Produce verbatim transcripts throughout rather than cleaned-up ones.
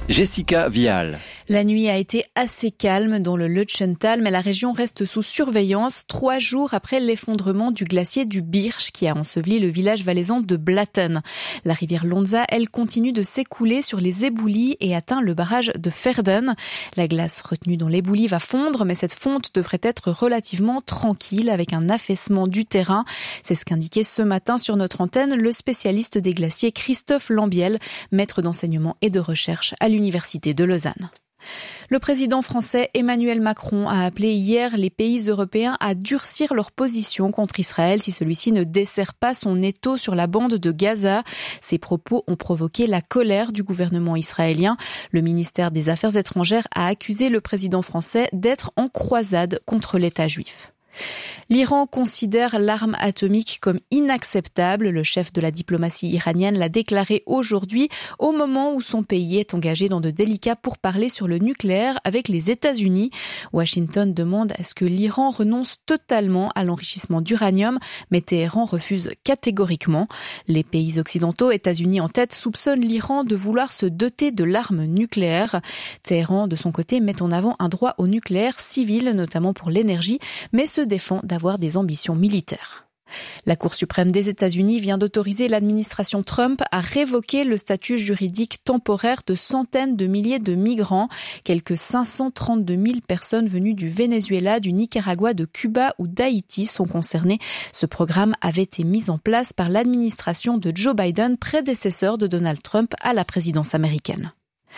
Jessica Vial. La nuit a été assez calme dans le Lötschental, mais la région reste sous surveillance trois jours après l'effondrement du glacier du Birch qui a enseveli le village valaisan de Blatten. La rivière Lonza, elle, continue de s'écouler sur les éboulis et atteint le barrage de Verden. La glace retenue dans l'éboulis va fondre, mais cette fonte devrait être relativement tranquille avec un affaissement du terrain. C'est ce qu'indiquait ce matin sur notre antenne le spécialiste des glaciers Christophe Lambiel, maître d'enseignement et de recherche à l'Université de Lausanne. Le président français Emmanuel Macron a appelé hier les pays européens à durcir leur position contre Israël si celui-ci ne desserre pas son étau sur la bande de Gaza. Ces propos ont provoqué la colère du gouvernement israélien. Le ministère des Affaires étrangères a accusé le président français d'être en croisade contre l'État juif. L'Iran considère l'arme atomique comme inacceptable. Le chef de la diplomatie iranienne l'a déclaré aujourd'hui, au moment où son pays est engagé dans de délicats pourparlers sur le nucléaire avec les États-Unis. Washington demande à ce que l'Iran renonce totalement à l'enrichissement d'uranium, mais Téhéran refuse catégoriquement. Les pays occidentaux, États-Unis en tête, soupçonnent l'Iran de vouloir se doter de l'arme nucléaire. Téhéran, de son côté, met en avant un droit au nucléaire civil, notamment pour l'énergie, mais se défend d'avoir des ambitions militaires. La Cour suprême des États-Unis vient d'autoriser l'administration Trump à révoquer le statut juridique temporaire de centaines de milliers de migrants. Quelques cinq cent trente-deux mille personnes venues du Venezuela, du Nicaragua, de Cuba ou d'Haïti sont concernées. Ce programme avait été mis en place par l'administration de Joe Biden, prédécesseur de Donald Trump à la présidence américaine.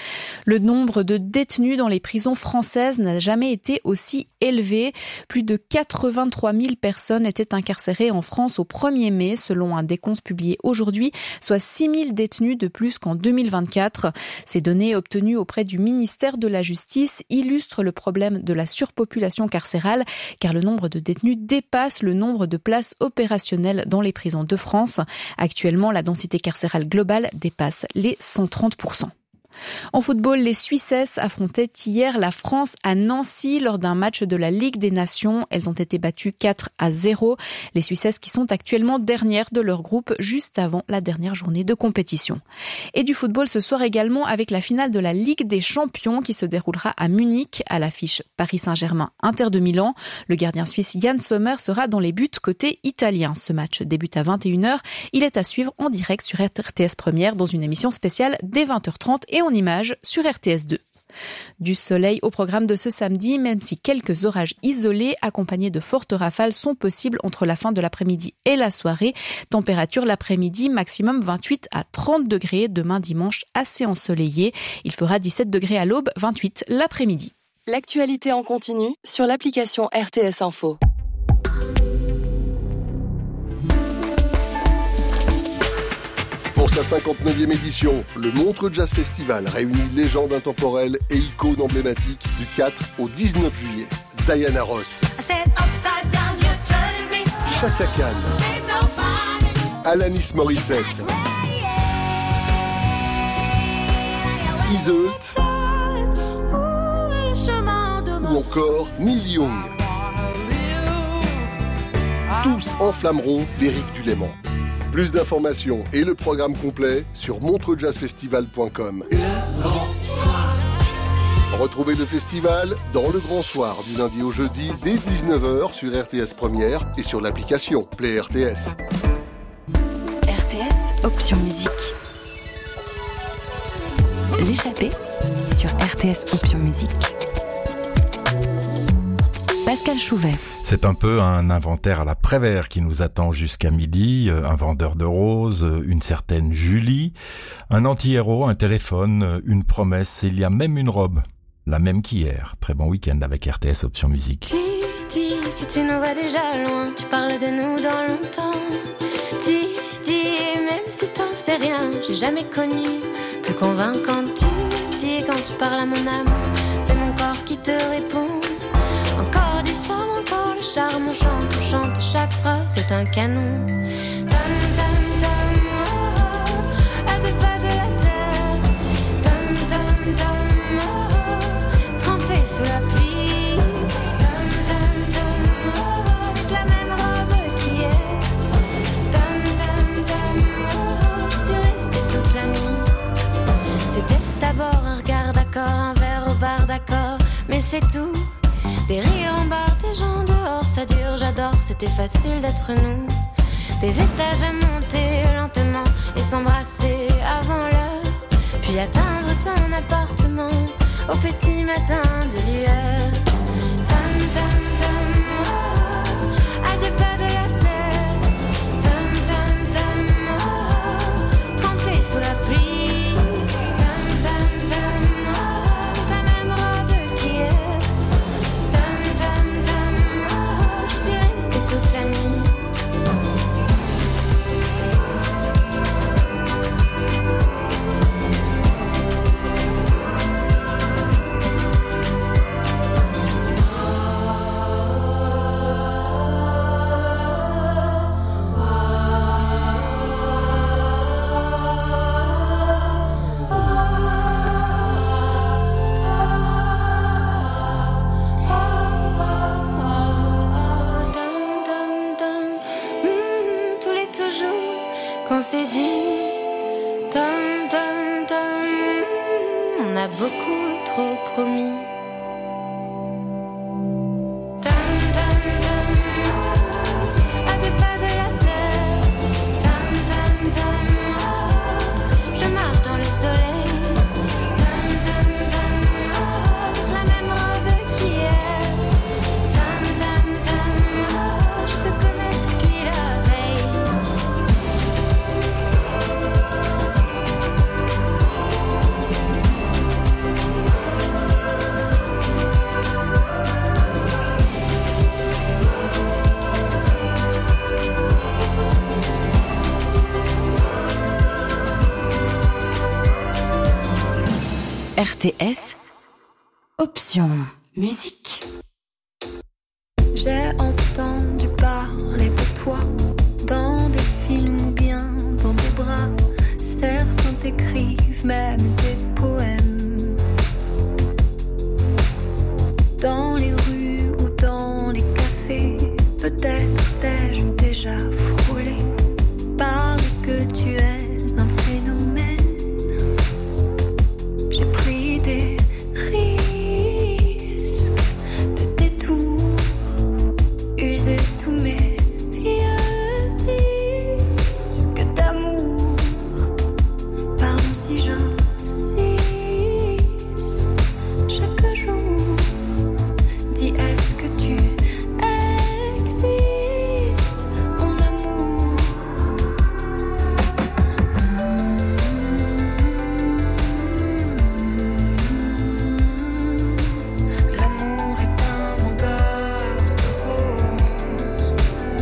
Le nombre de détenus dans les prisons françaises n'a jamais été aussi élevé. Plus de quatre-vingt-trois mille personnes étaient incarcérées en France au premier mai, selon un décompte publié aujourd'hui, soit six mille détenus de plus qu'en deux mille vingt-quatre. Ces données obtenues auprès du ministère de la Justice illustrent le problème de la surpopulation carcérale, car le nombre de détenus dépasse le nombre de places opérationnelles dans les prisons de France. Actuellement, la densité carcérale globale dépasse les cent trente pour cent. En football, les Suissesses affrontaient hier la France à Nancy lors d'un match de la Ligue des Nations. Elles ont été battues quatre à zéro. Les Suissesses qui sont actuellement dernières de leur groupe juste avant la dernière journée de compétition. Et du football ce soir également avec la finale de la Ligue des Champions qui se déroulera à Munich. À l'affiche Paris Saint-Germain, Inter de Milan. Le gardien suisse Yann Sommer sera dans les buts côté italien. Ce match débute à vingt et une heures. Il est à suivre en direct sur R T S Première dans une émission spéciale dès vingt heures trente et en images sur R T S deux. Du soleil au programme de ce samedi, même si quelques orages isolés accompagnés de fortes rafales sont possibles entre la fin de l'après-midi et la soirée. Température l'après-midi, maximum vingt-huit à trente degrés. Demain dimanche, assez ensoleillé. Il fera dix-sept degrés à l'aube, vingt-huit l'après-midi. L'actualité en continu sur l'application R T S Info. Pour sa cinquante-neuvième édition, le Montreux Jazz Festival réunit légendes intemporelles et icônes emblématiques du quatre au dix-neuf juillet. Diana Ross, Chaka Khan, Alanis Morissette, Iseult ou encore Neil Young. Tous enflammeront les rives du Léman. Plus d'informations et le programme complet sur montreux jazz festival point com. Le Grand Soir. Retrouvez le festival dans le Grand Soir du lundi au jeudi dès dix-neuf heures sur R T S Première et sur l'application Play R T S. R T S, option musique. L'échappée sur R T S, option musique. Pascal Chouvet. C'est un peu un inventaire à la Prévert qui nous attend jusqu'à midi. Un vendeur de roses, une certaine Julie, un anti-héros, un téléphone, une promesse, et il y a même une robe. La même qu'hier. Très bon week-end avec R T S Option Musique. Tu dis que tu nous vois déjà loin, tu parles de nous dans longtemps. Tu dis, même si t'en sais rien, j'ai jamais connu plus convaincant. Tu dis quand tu parles à mon âme, c'est mon corps qui te répond. Encore du charme, encore le charme, on chante, on chante, chaque phrase c'est un canon. Tam, tam, tam, oh, oh, elle fait pas de la terre. Tam, tam, tam, oh, oh, trempée sous la pluie. Tam, tam, tam, oh, oh, avec la même robe qu'hier. Tam, tam, tam, oh, oh, je suis restée toute la nuit. C'était d'abord un regard encore un verre au bar, d'accord, mais c'est tout. Des rires en bar, des gens dehors, ça dure, j'adore, c'était facile d'être nous. Des étages à monter lentement et s'embrasser avant l'heure, puis atteindre ton appartement au petit matin de lueur. Tam tam tam, oh, à deux pas de la terre. Tam tam tam, oh, trempé sous la pluie. Tam tam tam, oh, la même robe qu'hier. Tam tam tam, oh, je suis restée toute la nuit. Qu'on s'est dit, tom, tom, tom, on a beaucoup trop promis. Tom, tom, tom, à deux pas de la terre. Tom, tom, tom, je marche dans le soleil. Tom, tom, tom, la même robe qu'hier. Tom, tom, tom, je te connais depuis la veille. R T S, option musique. J'ai entendu parler de toi dans des films ou bien dans des bras. Certains t'écrivent même des poèmes. Dans les rues ou dans les cafés, peut-être t'ai-je déjà frôlé. Parle que tu es un phénomène. J'ai pris des risques, des détours, usé tous mes vieux disques d'amour. Pardon si j'insiste, chaque jour. Dis est-ce que tu existes, mon amour? L'amour est un vendeur de roses.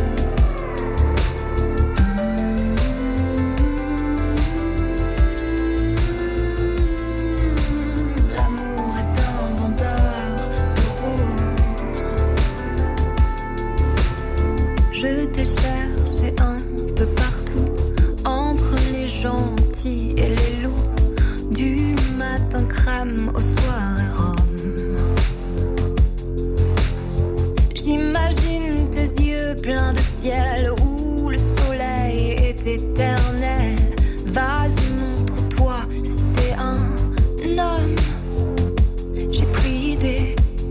L'amour est un vendeur de roses. Je t'ai cherché un peu partout, entre les gentils et les loups, du matin crème au soir et rhum. J'imagine tes yeux pleins de ciel où le soleil est éternel. Vas-y, montre-toi si t'es un homme. J'ai pris des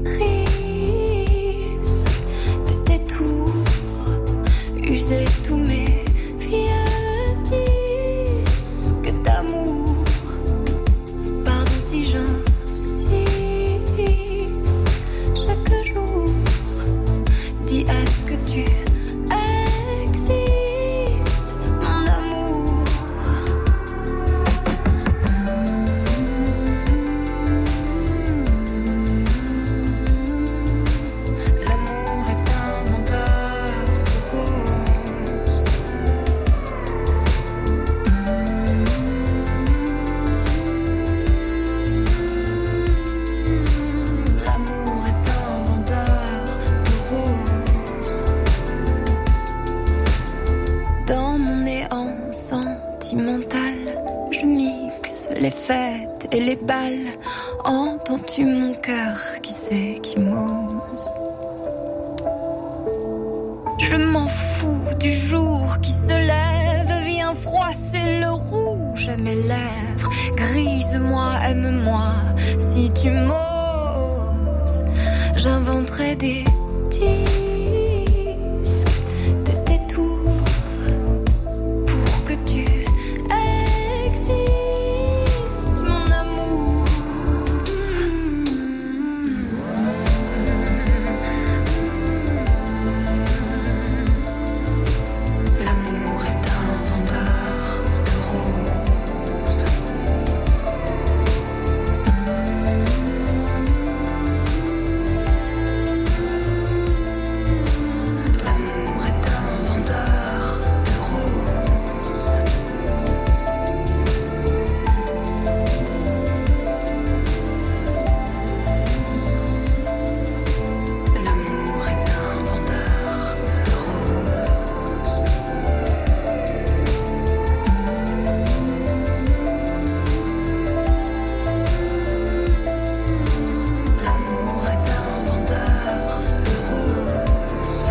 risques, des détours, usé tous mes vieux disques d'amour. Pardon si j'insiste, chaque jour. Dis est-ce que tu existes, mon amour? L'amour est un vendeur de roses. L'amour est un vendeur de roses. Dans mon néant sentimental, je mixe les fêtes et les balles. Entends-tu mon cœur qui sait qui m'ose? Je m'en fous du jour qui se lève, viens froisser le rouge bouche et mes lèvres. Grise-moi, aime-moi, si tu m'oses, j'inventerai des disques de détours pour que tu existes, mon amour. L'amour est un vendeur de roses. L'amour est un vendeur de roses. L'amour est un vendeur de roses. L'amour est un vendeur de roses.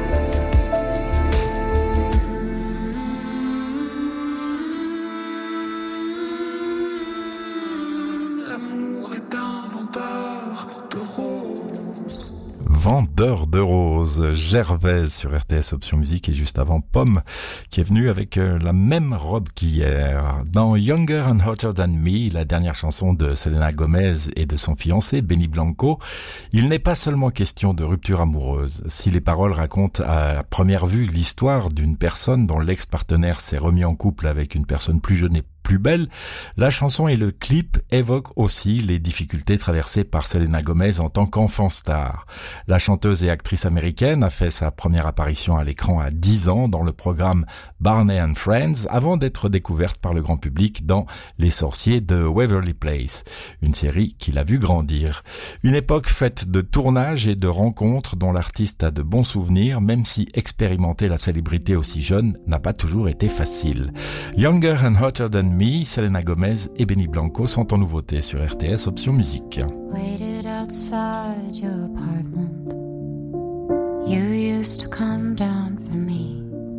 L'amour est un vendeur de roses. Vendeur de roses, Gervaise sur R T S Option Musique, et juste avant Pomme qui est venue avec euh, la même robe qu'hier. Dans Younger and Hotter Than Me, la dernière chanson de Selena Gomez et de son fiancé Benny Blanco, il n'est pas seulement question de rupture amoureuse. Si les paroles racontent à première vue l'histoire d'une personne dont l'ex-partenaire s'est remis en couple avec une personne plus jeune et plus belle, la chanson et le clip évoquent aussi les difficultés traversées par Selena Gomez en tant qu'enfant star. La chanteuse et actrice américaine a fait sa première apparition à l'écran à dix ans dans le programme Barney and Friends avant d'être découverte par le grand public dans Les Sorciers de Waverly Place, une série qui l'a vue grandir. Une époque faite de tournages et de rencontres dont l'artiste a de bons souvenirs, même si expérimenter la célébrité aussi jeune n'a pas toujours été facile. Younger and Hotter Than Me, Selena Gomez et Benny Blanco sont en nouveauté sur R T S Option Musique. Waited outside your apartment. You used to come down for me.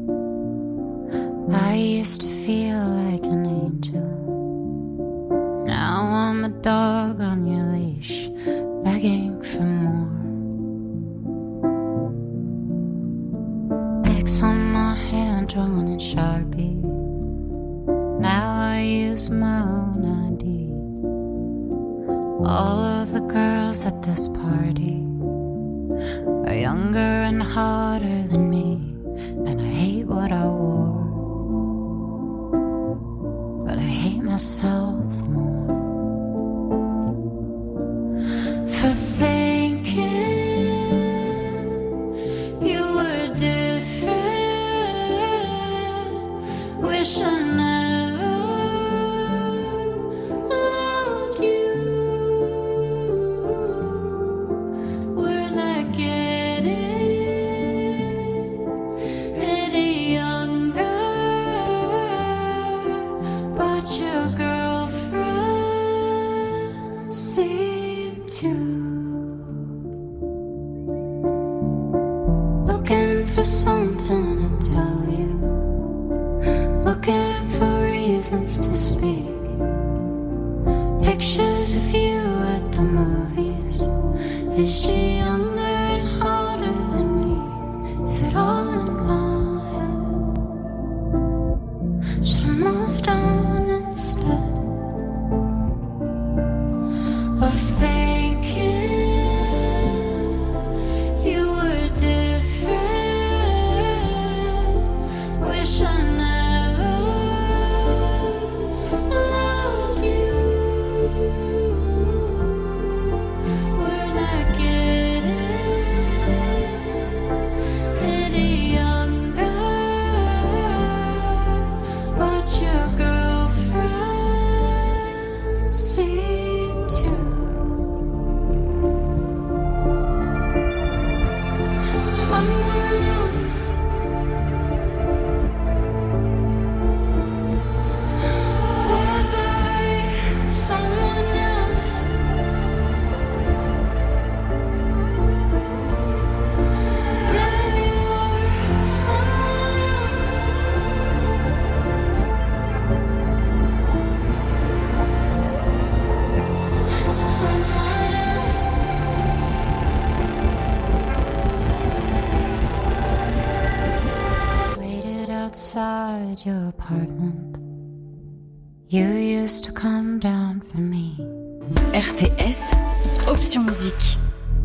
I used to feel like an angel. Now I'm a dog on your leash, begging for more. X on my hand, drawn in Sharpie. Now I use my own I D. All of the girls at this party are younger and hotter than me, and I hate what I wore, but I hate myself more for thinking you were different. Wish I never loved you. We're not getting any younger, but your girlfriend seemed to. Looking for something to tell you, looking for reasons to speak. Pictures of you at the movies. Is she younger and hotter than me? Is it all in my head? Should I moved on instead of thinking you were different? Wish I never loved you. We're not getting any younger, but your girlfriend seemed to. Someone else. Was I someone else? Maybe you're someone else. at your apartment. You used to come down for me. R T S, option musique.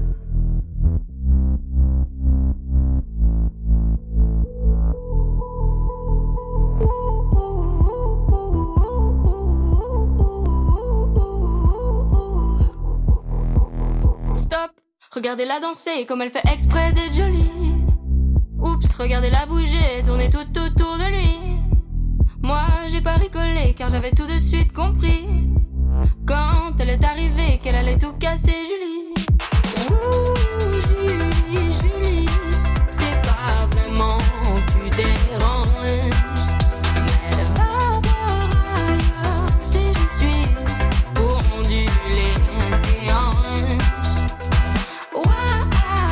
Stop, regardez-la danser comme elle fait exprès d'être jolie. Oups, regardez-la bouger, tourner tout autour de lui. Moi, j'ai pas rigolé car j'avais tout de suite compris. Quand elle est arrivée, qu'elle allait tout casser, Julie. Ouh, Julie, Julie, c'est pas vraiment que tu déranges. Mais va voir ailleurs si je suis pour onduler tes hanches. Why,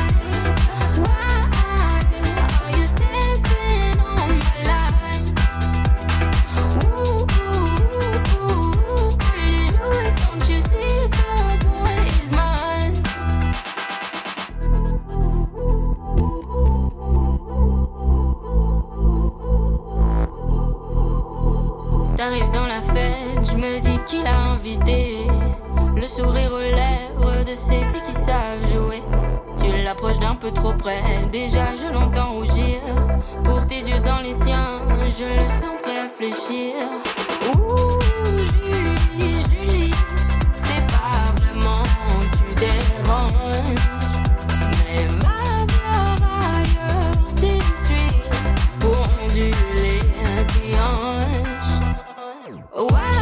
why are you stepping on my line? Ooh, ooh, ooh, pretty Julie, don't you see the boy is mine? T'arrives dans la fête, je me dis qu'il a invité. Le sourire aux lèvres de ces filles qui savent jouer. Tu l'approches d'un peu trop près, déjà je l'entends rougir. Pour tes yeux dans les siens, je le sens prêt à fléchir. Ouh, Julie, Julie, c'est pas vraiment que tu déranges. Mais va voir ailleurs si je suis pour onduler tes hanches. Why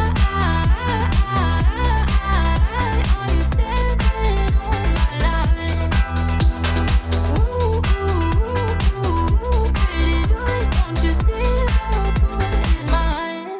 are you stepping on my line? Ooh, ooh, ooh, pretty Julie, don't you see the boy is mine?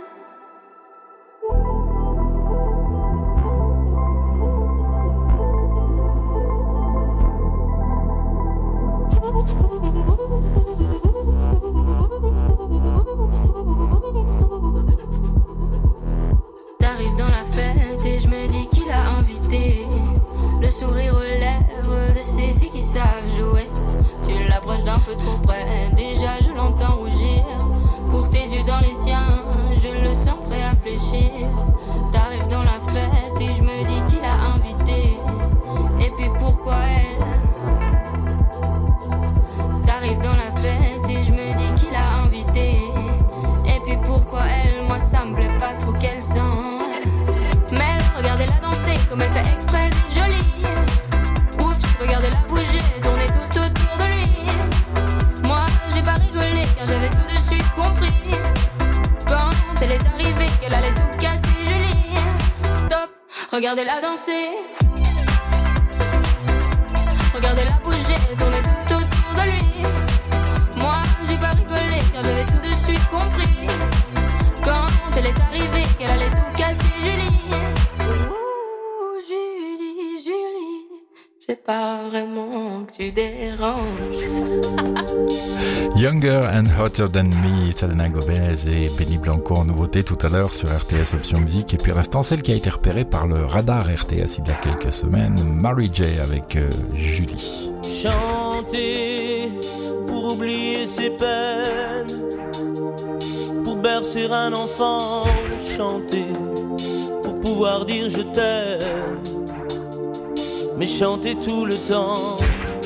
T'arrives dans la fête et je me dis qu'il a invité. Le sourire aux lèvres de ces filles qui savent jouer. Tu l'approches d'un peu trop près, déjà je l'entends rougir. Pour tes yeux dans les siens, je le sens prêt à fléchir. T'arrives dans la fête et je me dis qu'il a invité. Et puis pourquoi elle? T'arrives dans la fête et je me dis qu'il a invité. Et puis pourquoi elle? Moi ça me plaît pas trop qu'elle sent. Mais regardez-la danser comme elle fait exprès d'être jolie. Oups, regardez-la bouger, tourner tout autour de lui. Moi j'ai pas rigolé car j'avais tout de suite compris. Quand elle est arrivée, qu'elle allait tout casser, Julie. Stop, regardez-la danser. Regardez-la bouger, tourner tout autour de lui. Moi j'ai pas rigolé car j'avais tout de suite compris. Quand elle est arrivée, qu'elle allait tout casser, Julie. Ouh, Julie, Julie, c'est pas vraiment que tu déranges. Younger and Hotter Than Me, Selena Gomez et Benny Blanco en nouveauté tout à l'heure sur R T S Option Musique. Et puis restant celle qui a été repérée par le radar R T S il y a quelques semaines, Mary J avec euh, Julie. Chanter pour oublier ses peines, pour bercer un enfant, chanter pour pouvoir dire je t'aime, mais chanter tout le temps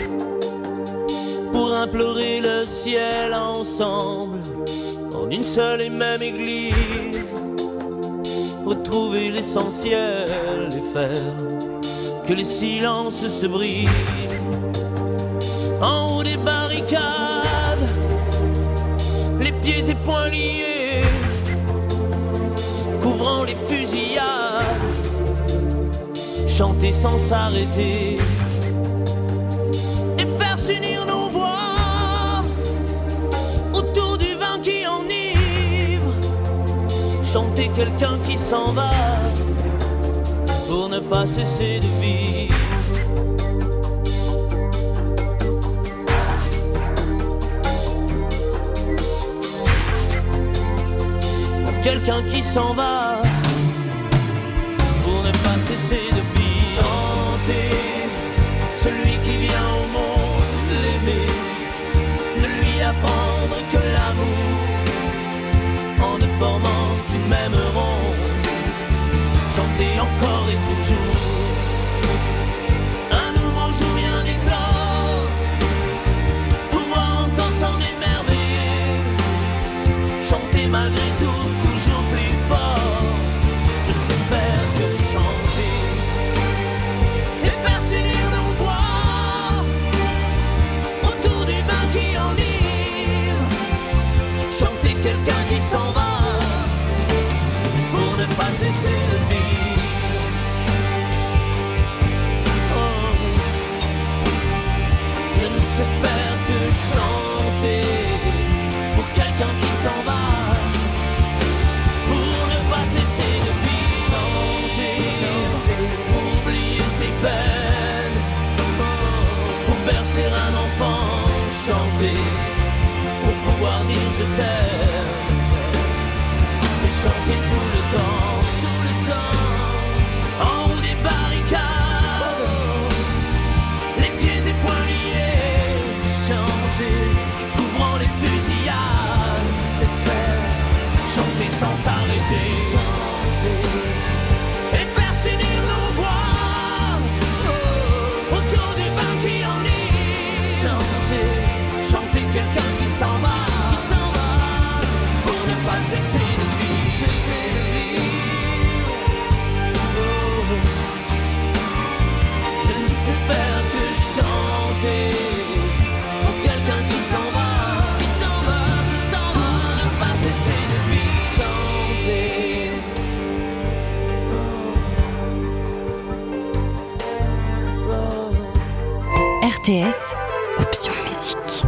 pour implorer le ciel ensemble en une seule et même église, retrouver l'essentiel et faire que les silences se brisent. En haut des barricades, les pieds et poings liés, couvrant les fusillades, chanter sans s'arrêter et faire s'unir nos voix autour du vin qui enivre, chanter quelqu'un qui s'en va pour ne pas cesser de vivre. Quelqu'un qui s'en va pour ne pas cesser de vivre. Chanter celui qui vient au monde, l'aimer, ne lui apprendre que l'amour, R T S, option musique.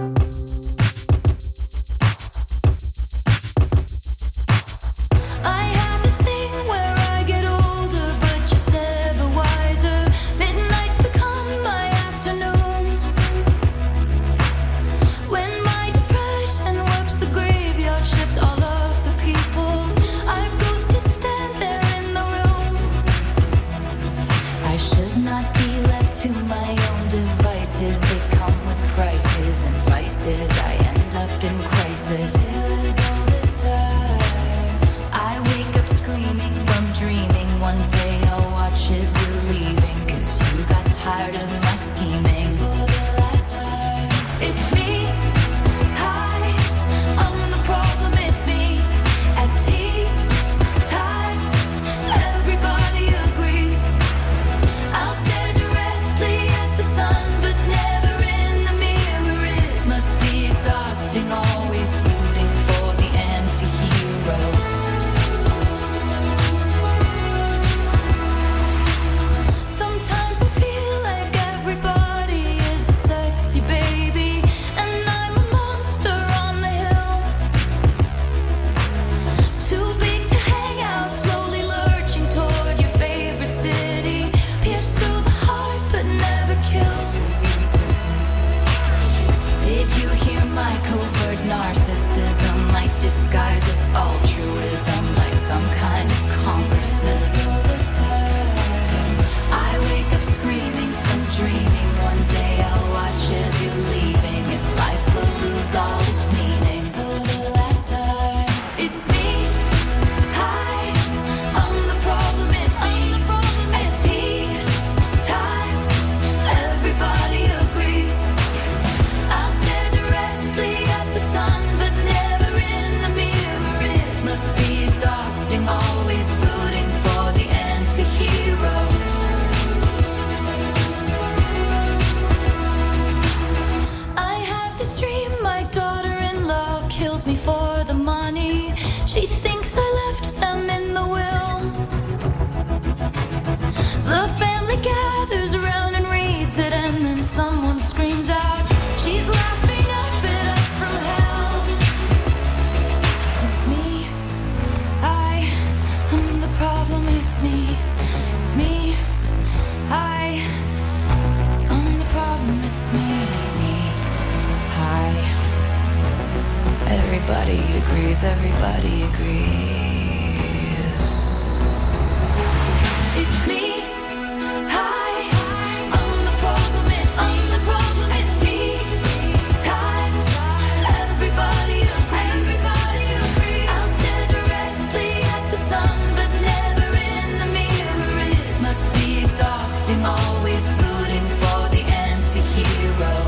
Everybody agrees, everybody agrees. It's me. Hi, I'm the problem, it's me. I'm the problem, it's me. Times, everybody agrees. Everybody agrees. I'll stare directly at the sun, but never in the mirror. It must be exhausting, always rooting for the anti-hero.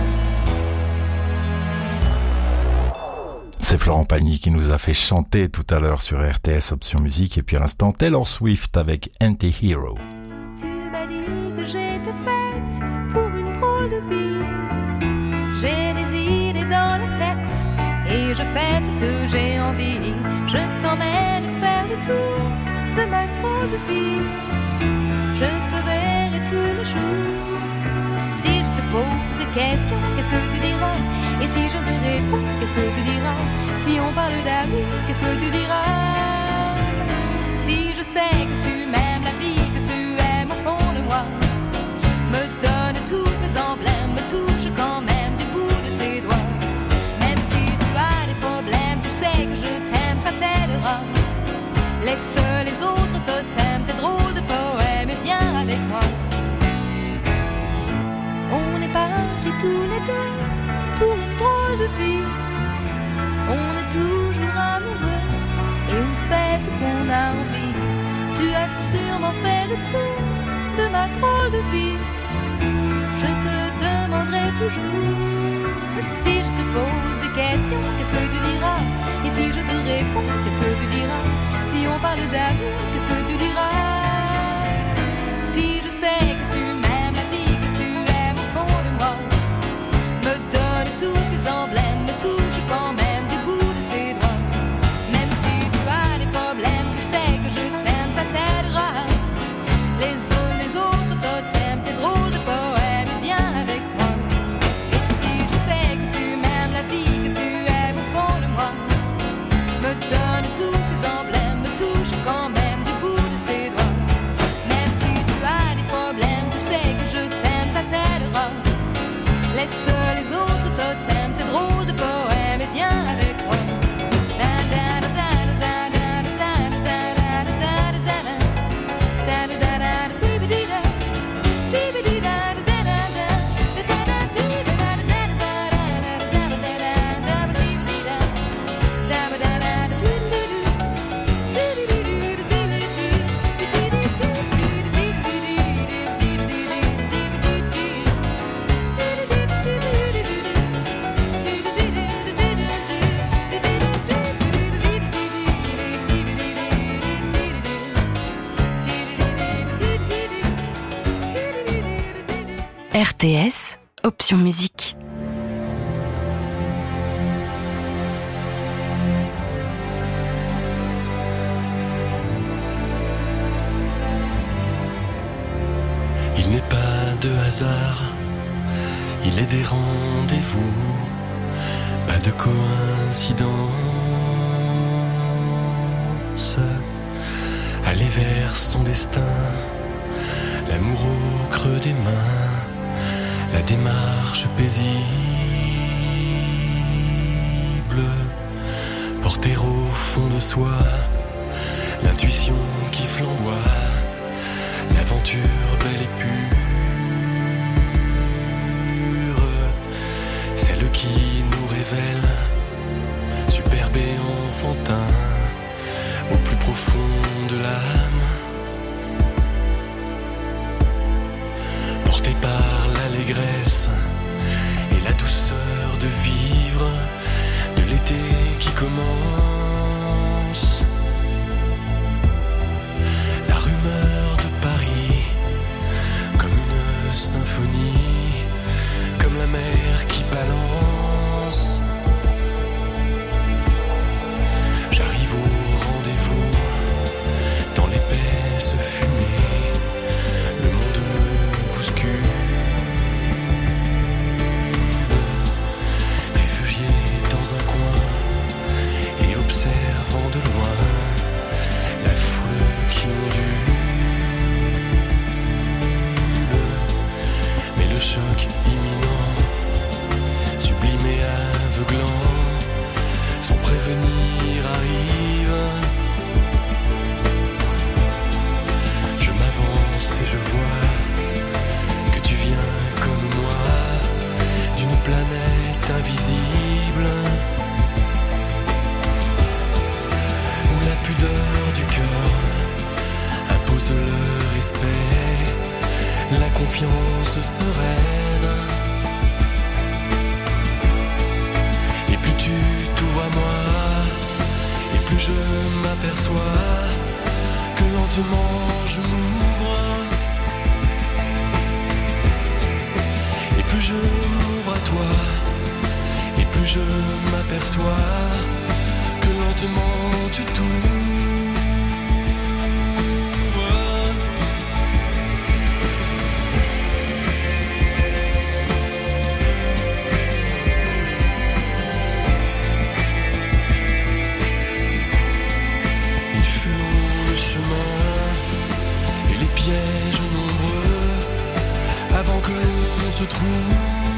C'est Florent Pagny qui nous a fait chanter tout à l'heure sur R T S Option Musique, et puis à l'instant Taylor Swift avec Anti-Hero. Tu m'as dit que j'étais faite pour une drôle de vie. J'ai des idées dans la tête et je fais ce que j'ai envie. Je t'emmène faire le tour de ma drôle de vie. Je te verrai tous les jours. Si je te pose des questions, qu'est-ce que tu diras? Et si je te réponds, qu'est-ce que tu diras? Si on parle d'amour, qu'est-ce que tu diras? Si je sais que tu m'aimes la vie, que tu aimes au fond de moi, me donne tous ces emblèmes, me touche quand même du bout de ses doigts. Même si tu as des problèmes, tu sais que je t'aime, ça t'aidera. Laisse les autres totems, tes drôles de poèmes, et viens avec moi. On est partis tous les deux pour une drôle de vie. On est toujours amoureux et on fait ce qu'on a envie. Tu as sûrement fait le tour de ma drôle de vie. Je te demanderai toujours. Si je te pose des questions, qu'est-ce que tu diras? Et si je te réponds, qu'est-ce que tu diras? Si on parle d'amour, qu'est-ce que tu diras? Si je sais que tu m'aimes la vie, que tu aimes au fond de moi, me donne tous ces emblèmes, me touche quand même du bout de ses doigts. Même si tu as des problèmes, tu sais que je t'aime, ça t'aidera. Les uns les autres totems, tes drôles de poèmes, viens avec R T S, option musique. Il n'est pas de hasard, il est des rendez-vous, pas de coïncidence. Aller vers son destin, l'amour au creux des mains, la démarche paisible, porter au fond de soi, l'intuition qui flamboie, l'aventure belle et pure, celle qui nous révèle, superbe et enfantin, au plus profond de l'âme, porté par l'allégresse et la douceur de vivre, de l'été qui commence, la rumeur de Paris, comme une symphonie, comme la mer qui balance. J'arrive au rendez-vous, dans l'épaisse fumée, le monde me bouscule. Réfugié dans un coin et observant de loin la foule qui ondule. Mais le choc imminent, sublime et aveuglant, sans prévenir arrive. Je m'avance et je vois que tu viens comme moi d'une planète invisible, où la pudeur du cœur impose le respect, la confiance sereine. Et plus tu t'ouvres à moi, et plus je m'aperçois que lentement je m'ouvre. Et plus je m'ouvre à toi, et plus je m'aperçois que lentement tu t'ouvres. Pièges nombreux avant que l'on se trouve.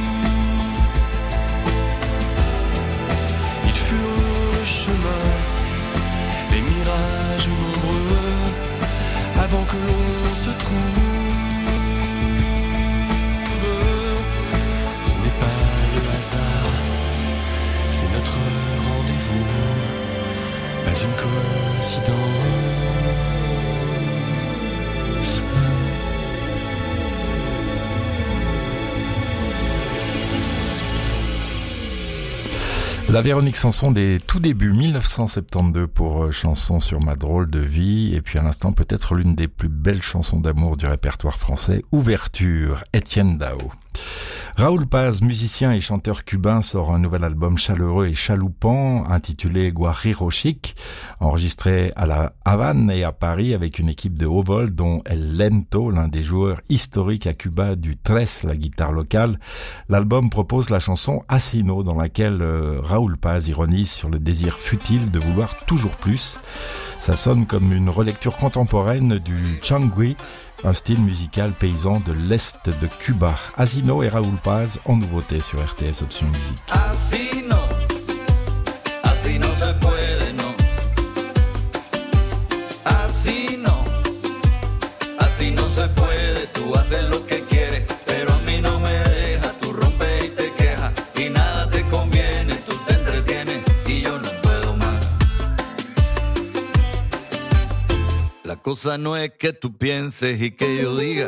Il fut le chemin, les mirages nombreux avant que l'on se trouve. Ce n'est pas le hasard, c'est notre rendez-vous, pas une coïncidence. La Véronique Sanson des tout débuts dix-neuf cent soixante-douze pour euh, Chanson sur ma drôle de vie, et puis à l'instant peut-être l'une des plus belles chansons d'amour du répertoire français, Ouverture, Étienne Dao. Raúl Paz, musicien et chanteur cubain, sort un nouvel album chaleureux et chaloupant intitulé Guajiro Chic, enregistré à la Havane et à Paris avec une équipe de haut vol dont El Lento, l'un des joueurs historiques à Cuba du tres, la guitare locale. L'album propose la chanson Asino, dans laquelle euh, Raúl Paz ironise sur le désir futile de vouloir toujours plus. Ça sonne comme une relecture contemporaine du changui, un style musical paysan de l'Est de Cuba. Asino et Raúl Paz en nouveauté sur R T S Option Musique. Así no, así no se puede, no. Así no, así no se puede. Tú haces lo que quieres, pero a mí no me dejas. Tú rompes y te quejas y nada te conviene. Tú te entretienes y yo no puedo más. La cosa no es que tú pienses y que yo diga.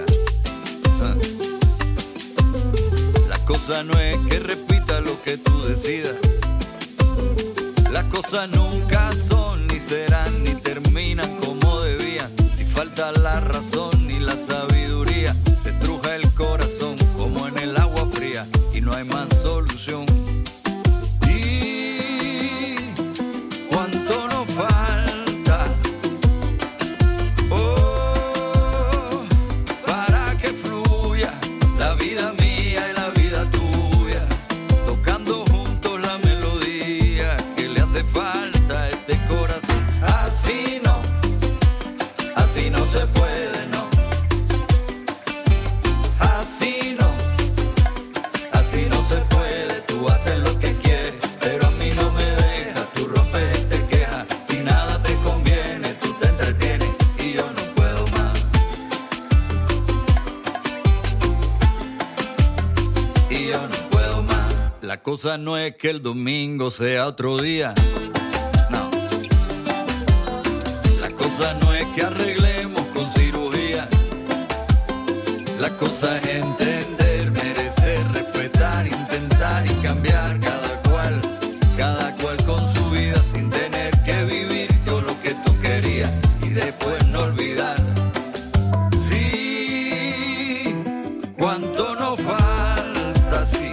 La cosa no es que repita lo que tú decidas. Las cosas nunca son, ni serán, ni terminan como debían. Si falta la razón ni la sabiduría, se estruja el corazón como La cosa no es que el domingo sea otro día. No. La cosa no es que arreglemos con cirugía. La cosa es entender, merecer, respetar, intentar y cambiar cada cual, cada cual con su vida sin tener que vivir todo lo que tú querías y después no olvidar. Sí, cuánto nos falta, sí.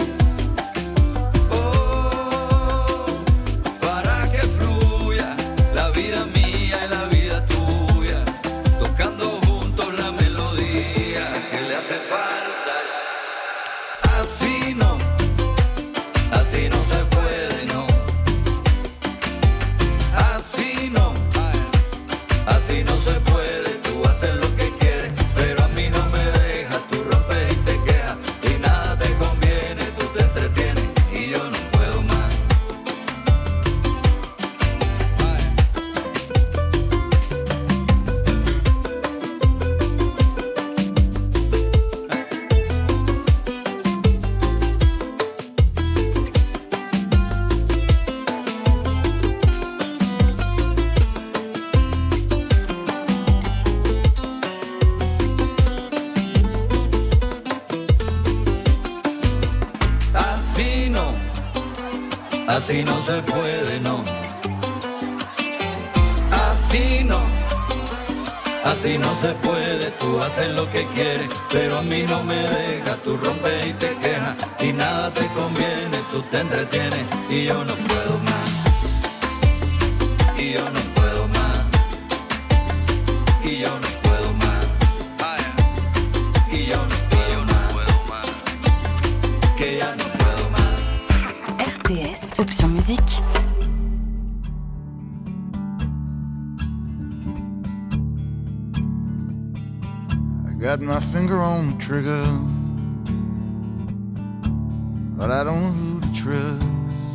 Oh, para que fluya la vida mía y la vida tuya, tocando juntos la melodía que le hace falta. Así no, así no se puede, no. Así no, así no se puede. Tú haces lo que quieres, pero a mí no me dejas. Tú rompes y te quejas y nada te conviene. Tú te entretienes y yo no puedo más. Así no, así no se puede, no. Así no, así no se puede. Tú haces lo que quieres, pero a mí no me dejas. Tú rompes y te quejas y nada te conviene. Tú te entretienes y yo no puedo más. Y yo no puedo más. Y yo no puedo más. Y yo no puedo más. Que ya no puedo más. R T S, option musique. I got my finger on the trigger, but I don't know who to trust.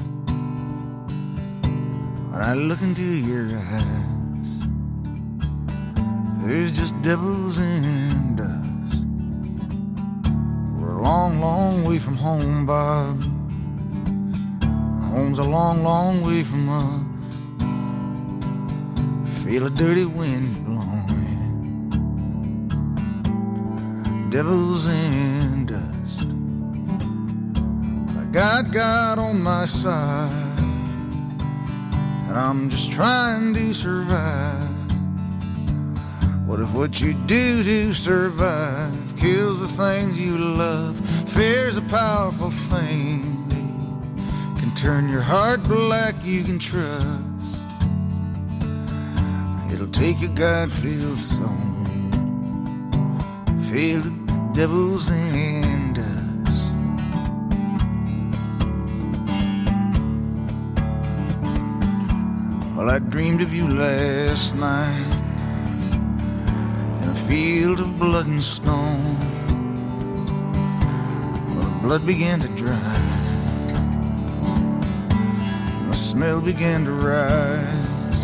When I look into your eyes, there's just devils and dust. We're a long, long way from home, Bob. Home's a long, long way from us. Feel a dirty wind blowing, devils and dust. I got God on my side, and I'm just trying to survive. What if what you do to survive kills the things you love? Fear's a powerful thing, can turn your heart black, you can trust. It'll take a God-filled song, filled with devils and us. Well, I dreamed of you last night in a field of blood and stone. Well, the blood began to dry, the smell began to rise.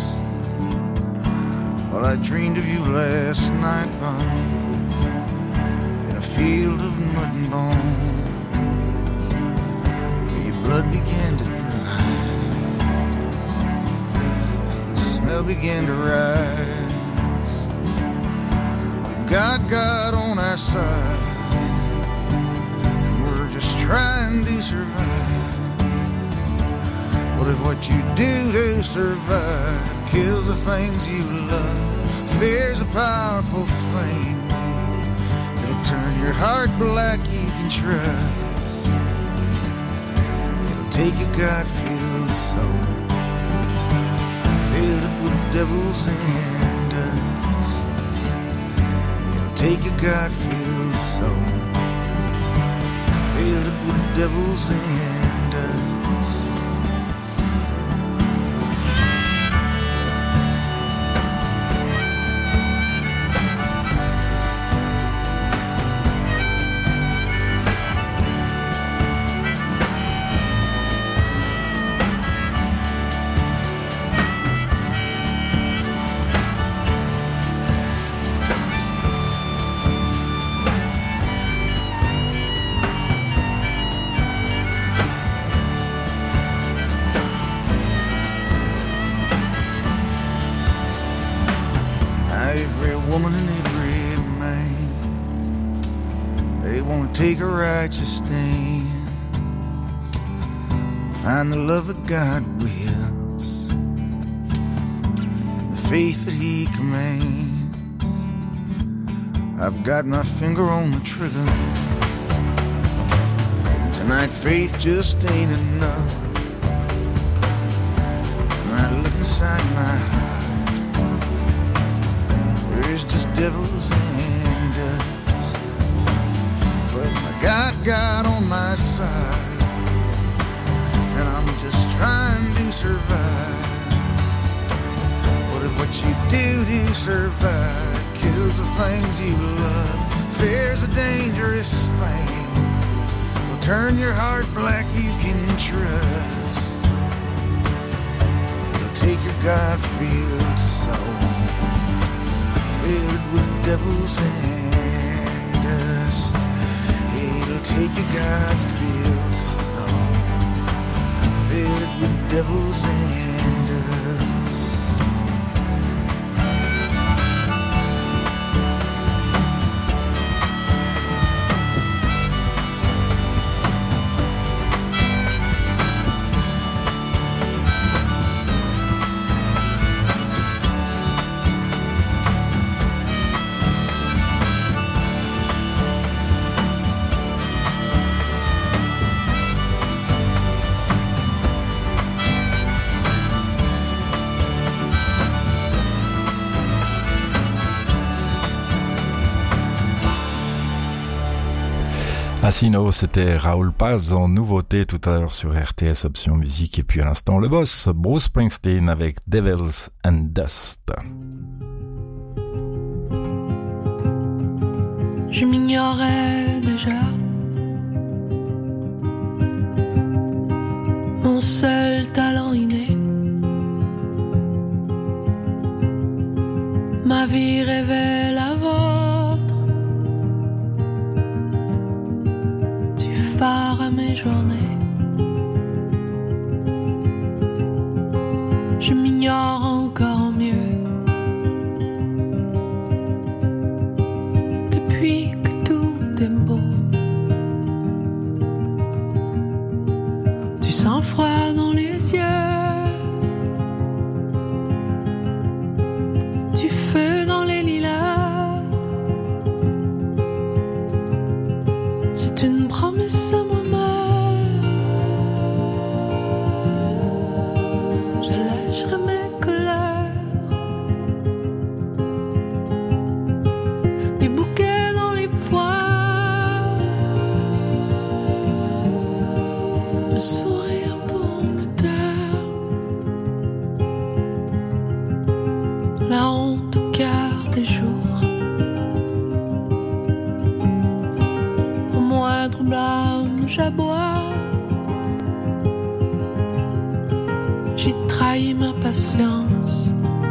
Well, I dreamed of you last night, Bob, in a field of mud and bone. Your blood began to dry, the smell began to rise. We've got God on our side, and we're just trying to survive. What if what you do to survive kills the things you love? Fear's a powerful thing, it'll turn your heart black, you can trust. It'll take a God-filled soul, fill it with devils and dust. It'll take a God-filled soul, fill it with devils and dust. won't take a righteous stand. Find the love that God wills, the faith that He commands. I've got my finger on the trigger, and tonight faith just ain't enough. When I look inside my heart, there's just devils and dust. But I got God on my side, and I'm just trying to survive. What if what you do to survive kills the things you love? Fear's a dangerous thing, will turn your heart black, you can trust. It'll take your God-filled soul, fill it with devils and dust. It'll take your God-filled soul, fill it with devils and dust. Asino, c'était Raoul Paz en nouveauté tout à l'heure sur R T S Option Musique, et puis à l'instant le boss Bruce Springsteen avec Devils and Dust. Je m'ignorais déjà, mon seul talent inné, ma vie révèle la vôtre, tu pars à mes journées. Je m'ignore encore mieux depuis que tout est beau. Du sang-froid dans les yeux, du feu dans les lilas. C'est une promesse à moi-même. J'allègerai mes colères, des bouquets dans les poings, le sourire pour me taire, la honte au cœur des jours. Au moindre blâme, j'aboie. J'ai trahi ma patience,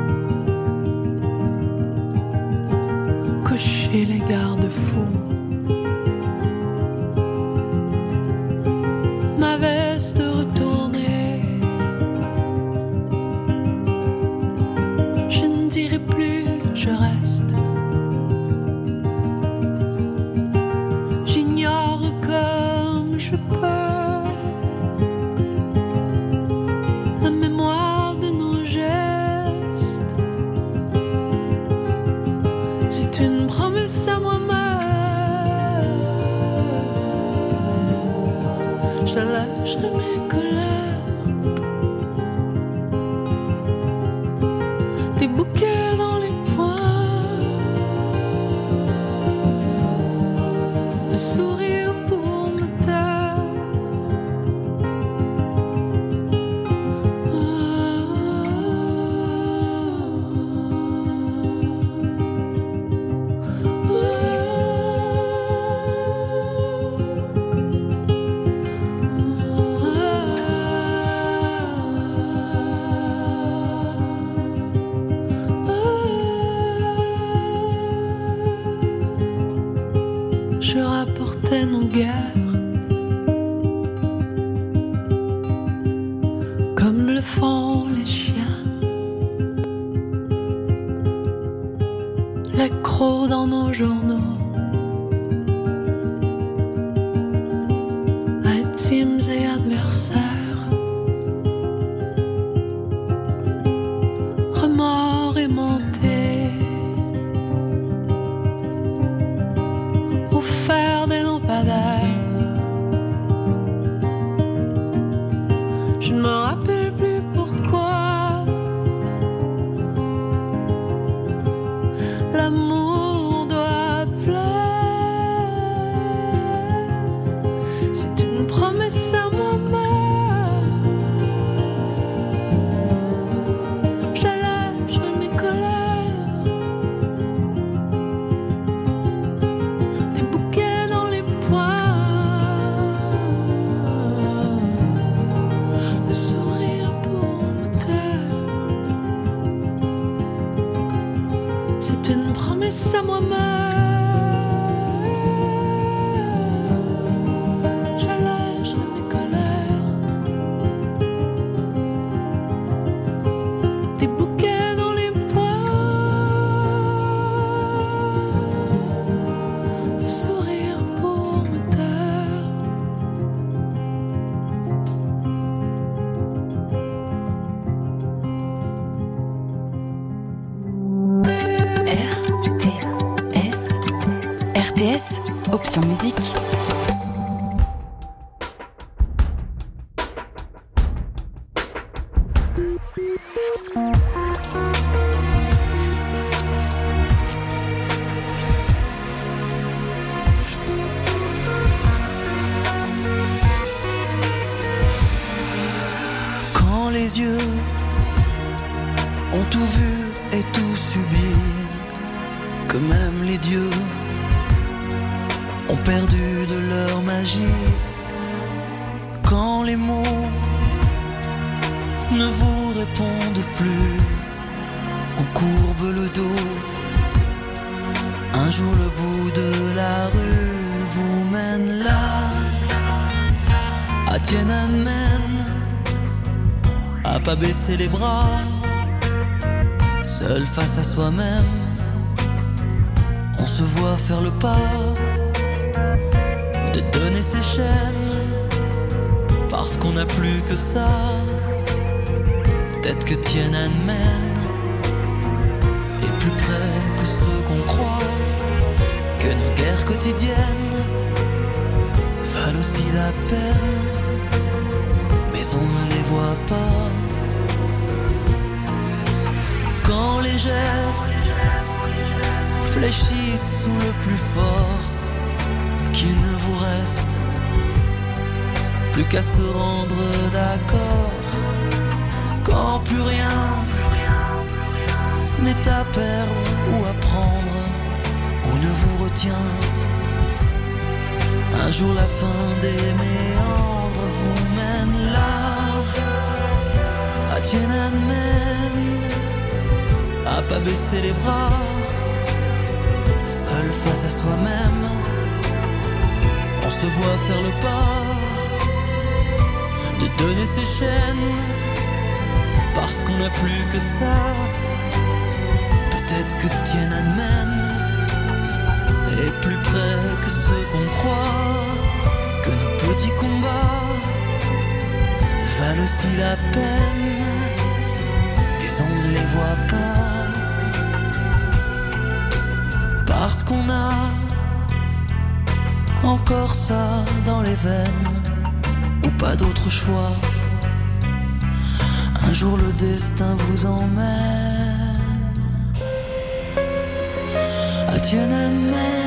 coché les garde-fous. Ma veste retournée, je ne dirai plus je reste. J'ignore comme je peux la mémoire de nos gestes. C'est une promesse à moi-même. J'allègerai mes colères, des bouquets dans les poings, le sourire pour me taire. Je rapportais nos guerres comme le font les chiens, les crocs dans nos journaux, victimes et adversaires, remords aimantés, au fer des lampadaires. Je ne me rappelle plus pourquoi l'amour doit pleurer. C'est une promesse à moi-même. J'allège mes colères, des bouquets dans les poings, le sourire pour me taire. C'est une promesse à moi-même. J'allègerai mes colères, des bouquets dans les poings, le sourire pour me taire. R T S R T S Option Musique. Quand les yeux ont tout vu et tout subi, que même les dieux ont perdu de leur magie, quand les mots ne vous répondent plus ou courbent le dos, un jour le bout de la rue vous mène là, à Tiananmen, à pas baisser les bras, seul face à soi-même. On se voit faire le pas de donner ses chaînes parce qu'on n'a plus que ça. Peut-être que Tiananmen est plus près que ce qu'on croit, que nos guerres quotidiennes valent aussi la peine, mais on ne les voit pas. Quand les gestes fléchissent sous le plus fort, qu'il ne vous reste plus qu'à se rendre d'accord. Quand plus rien n'est à perdre ou à prendre, on ne vous retient. Un jour la fin des méandres vous mène là, à Tiananmen, à pas baisser les bras, seul face à soi-même. On se voit faire le pas de donner ses chaînes parce qu'on n'a plus que ça. Peut-être que Tiananmen est plus près que ce qu'on croit, que nos petits combats valent aussi la peine, mais on ne les voit pas, parce qu'on a encore ça dans les veines, ou pas d'autre choix. Un jour le destin vous emmène à Tiananmen.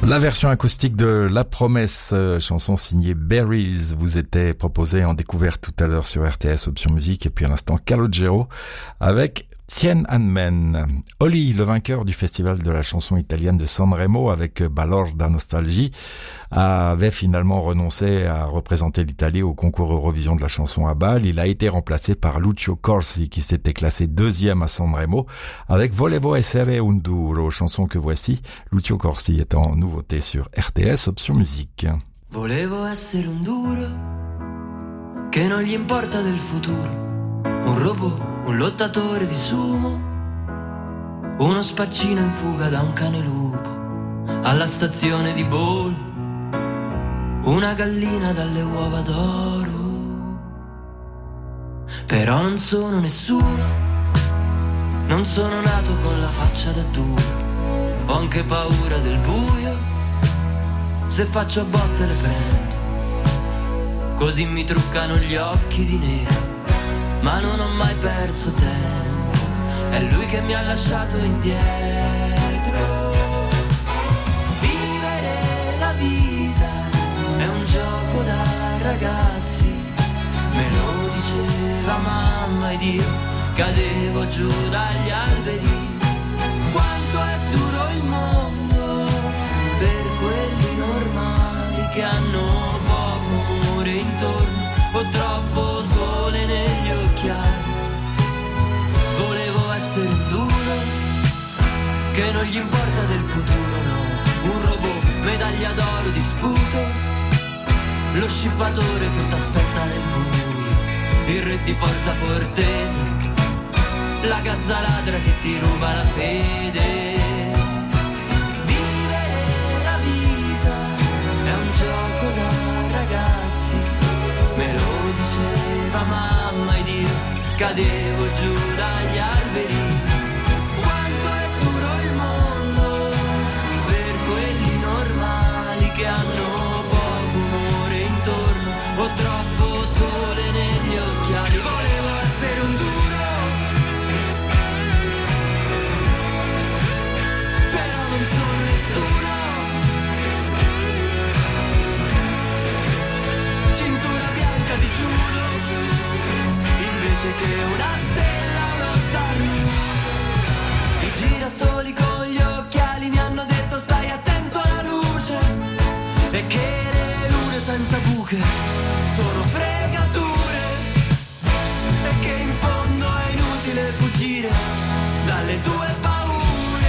La version acoustique de La Promesse, euh, chanson signée Berries, vous était proposée en découverte tout à l'heure sur R T S Option Musique, et puis à l'instant Calogero avec Tienanmen. Oli, le vainqueur du festival de la chanson italienne de Sanremo avec Balorda Nostalgie, avait finalement renoncé à représenter l'Italie au concours Eurovision de la chanson à Bâle. Il a été remplacé par Lucio Corsi qui s'était classé deuxième à Sanremo avec Volevo essere un duro, chanson que voici. Lucio Corsi est en nouveauté sur R T S Option Musique. Volevo essere un duro che non gli importa del futuro, un robot, un lottatore di sumo, uno spaccino in fuga da un cane lupo alla stazione di Bolo, una gallina dalle uova d'oro. Però non sono nessuno, non sono nato con la faccia da duro, ho anche paura del buio, se faccio a botte le prendo, così mi truccano gli occhi di nero. Ma non ho mai perso tempo, è lui che mi ha lasciato indietro. Vivere la vita è un gioco da ragazzi, me lo diceva mamma ed io cadevo giù dagli alberi. Quanto è duro il mondo per quelli normali che hanno poco amore intorno o troppo sole negli occhiali. Volevo essere un duro che non gli importa del futuro, no, un robot, medaglia d'oro di sputo, lo scippatore che t'aspetta nel buio, il re di Porta Portese, la gazza ladra che ti ruba la fede. Vivere la vita è un gioco da ragazzi, me lo diceva mamma ed io cadevo giù dagli alberi. Quanto è duro il mondo per quelli normali che hanno poco amore intorno o troppo sole negli occhiali. Volevo essere un duro, però non sono nessuno. Cintura bianca di giuro invece che una stella, uno star nudo. I girasoli con gli occhiali mi hanno detto stai attento alla luce e che le lune senza buche sono fregature e che in fondo è inutile fuggire dalle tue paure.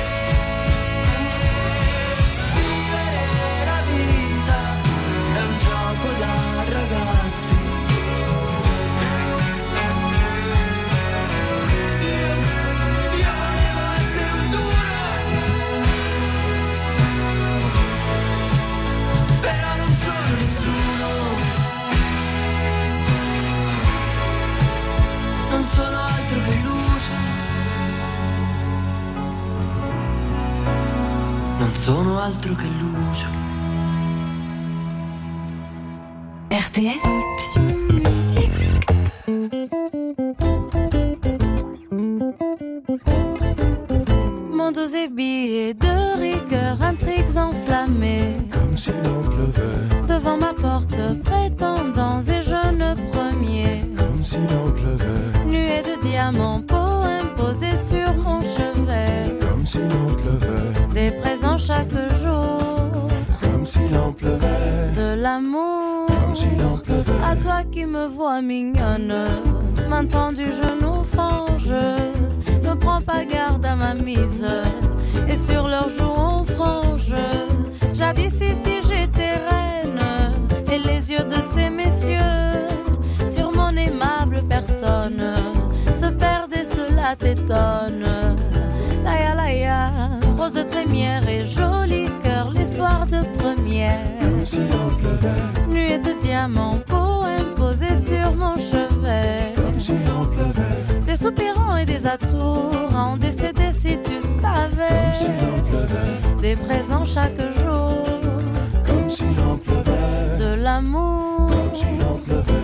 Vivere la vita è un gioco da ragazzi. Non sono altro che luce, non sono altro che luce. R T S Option Musique. Mon dos est billet de rigueur, intrigues enflammées, comme si l'on pleuvait, devant ma porte, prétendants et jeunes premiers, comme si l'on pleuvait, nuée de diamants, poèmes posés sur mon chevet, comme si l'on pleuvait, des présents chaque jour, comme si l'on pleuvait, de l'amour, comme si l'on pleuvait, à toi qui me vois mignonne, main tendue, genou fange, ne prends pas garde à ma mise, et sur leurs joues on frange, jadis ici j'étais reine, et les yeux de ces messieurs, sur mon aimable personne, se perdent et cela t'étonne. Laïa laïa, rose trémière et joli cœur, les soirs de première, comme si l'on pleuvait, nuée de diamants, poèmes posés sur mon chevet, comme si l'on pleuvait, des soupirants et des atours à en décéder si tu savais, comme si l'on pleuvait, des présents chaque jour, comme si l'on pleuvait, de l'amour, comme si l'on pleuvait.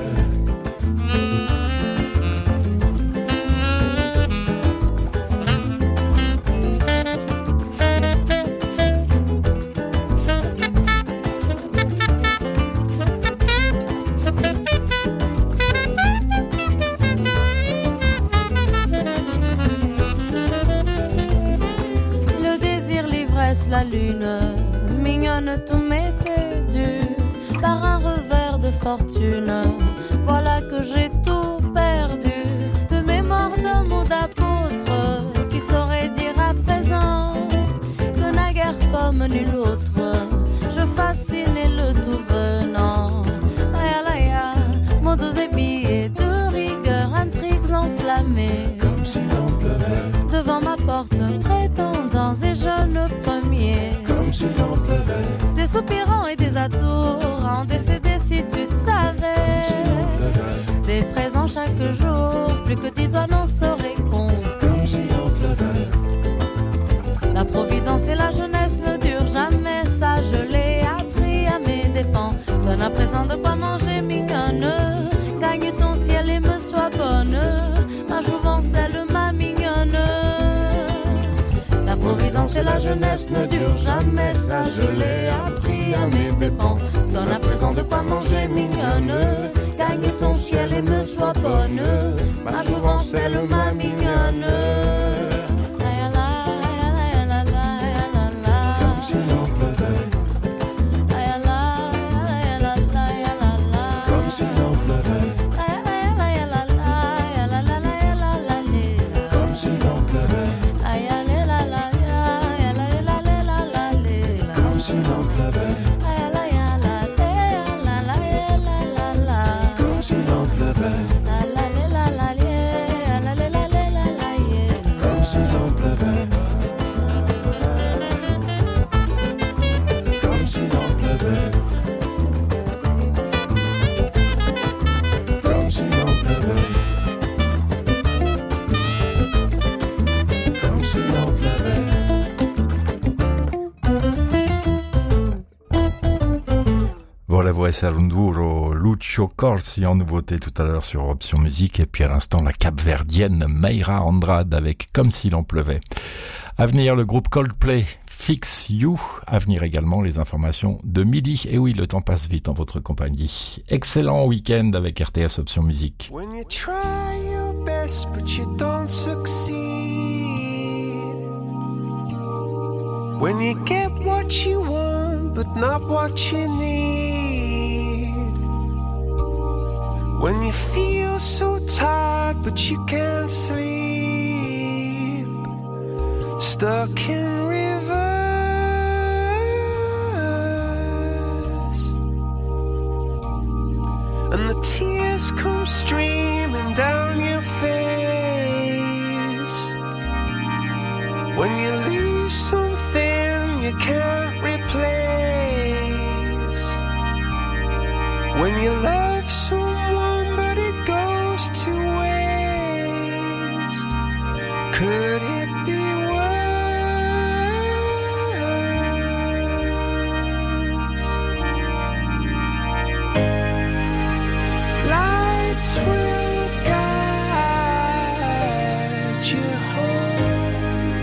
lune. Mignonne, tout m'était dû par un revers de fortune. Voilà que j'ai tout perdu, de mémoire d'un mot d'apôtre qui saurait dire à présent que naguère comme nul autre je fascinais le tout venant. Aya laya, mon dos ébillé de rigueur, intrigues enflammées comme si l'on pleuvait devant ma porte, prétendants et jeunes premiers comme si l'on pleuvait, des soupirants et des atours décédés si tu savais comme si l'on pleuvait, des présents chaque jour, plus que dix doigts n'en seraient compte comme si l'on pleuvait. La providence et la jeunesse ne durent jamais, ça je l'ai appris à mes dépens. Donne à présent de quoi manger mignonne, gagne ton ciel et me sois bonne, ma jouvence elle ma mignonne. La providence et la jeunesse ne durent jamais, ça je l'ai appris à mes dépens. Donne à présent de quoi manger mignonne, gagne ton ciel et me sois bonne, ma jouvence elle ma mignonne. Comme si l'on pleuvait, comme si l'on pleuvait, comme si l'on pleuvait, comme si l'on pleuvait, comme si l'on pleuvait, comme si l'on pleuvait. Comme si l'on pleuvait, comme si l'on pleuvait, comme si l'on pleuvait. Voilà, voici Alunduro, Lucio Corsi en nouveauté tout à l'heure sur Option Musique, et puis à l'instant la capverdienne Mayra Andrade avec Comme si l'on pleuvait. À venir, le groupe Coldplay, Fix You. À venir également les informations de midi. Et oui, le temps passe vite en votre compagnie. Excellent week-end avec R T S Option Musique. When you try your best but you don't succeed, when you get what you want but not what you need, when you feel so tired but you can't sleep, stuck in reverse, and the tears come streaming down your face, when you lose something you can't replace, when you love someone but it goes to waste, could it be will guide you home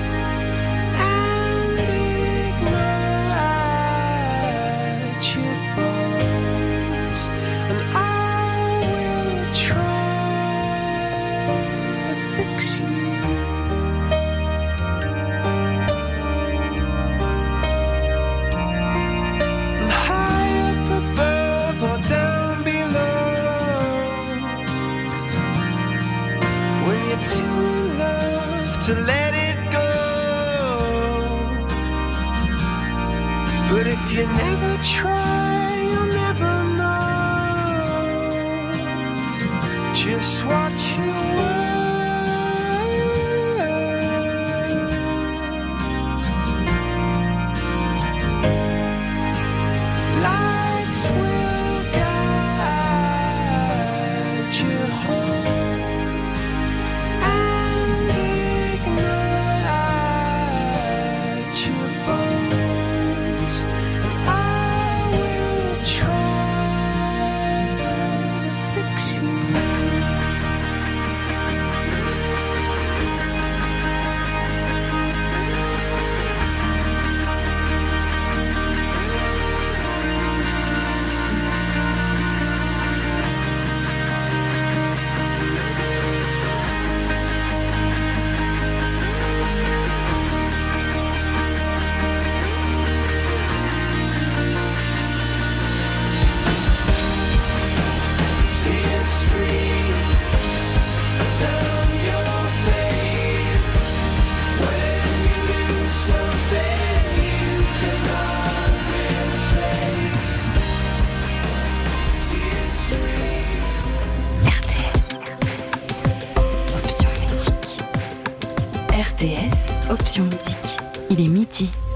and ignite your bones, and I will try to fix you. And high up above or down too in love to let it go, but if you never try you'll never know just what you were. Lights will guide you home Option Musique. Il est midi.